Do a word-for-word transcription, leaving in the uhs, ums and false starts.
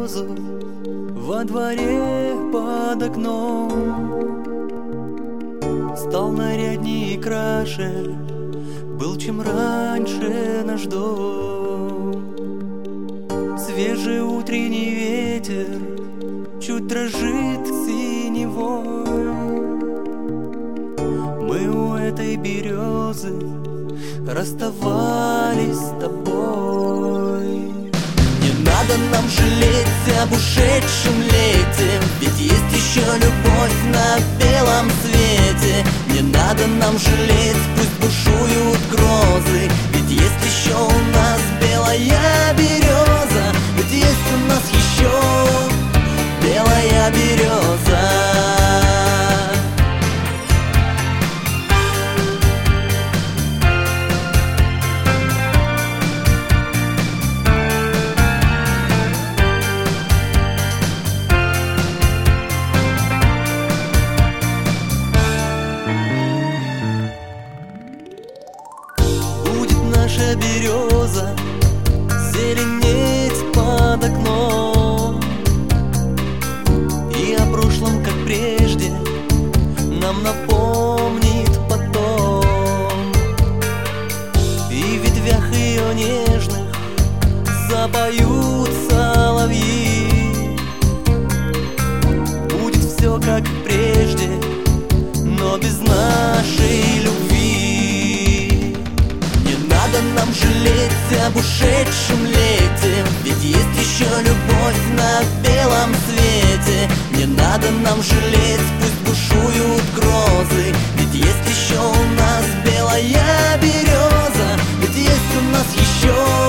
березу во дворе под окном. Стал наряднее и краше, был чем раньше наш дом. Свежий утренний ветер чуть дрожит синевой. Мы у этой березы расставались с тобой. Не надо нам жалеть об ушедшем лете, ведь есть еще любовь на белом свете. Не надо нам жалеть, пусть бушуют грозы, ведь есть еще у нас белая береза. Ведь есть у нас еще белая береза. Наша береза зеленеть под окном, и о прошлом, как прежде, нам напомнит потом. И в ветвях ее нежных запоют соловьи. Будет все как прежде, но без нашей любви. Не надо нам жалеть об ушедшем лете, ведь есть еще любовь на белом свете. Не надо нам жалеть, пусть бушуют грозы, ведь есть еще у нас белая береза. Ведь есть у нас еще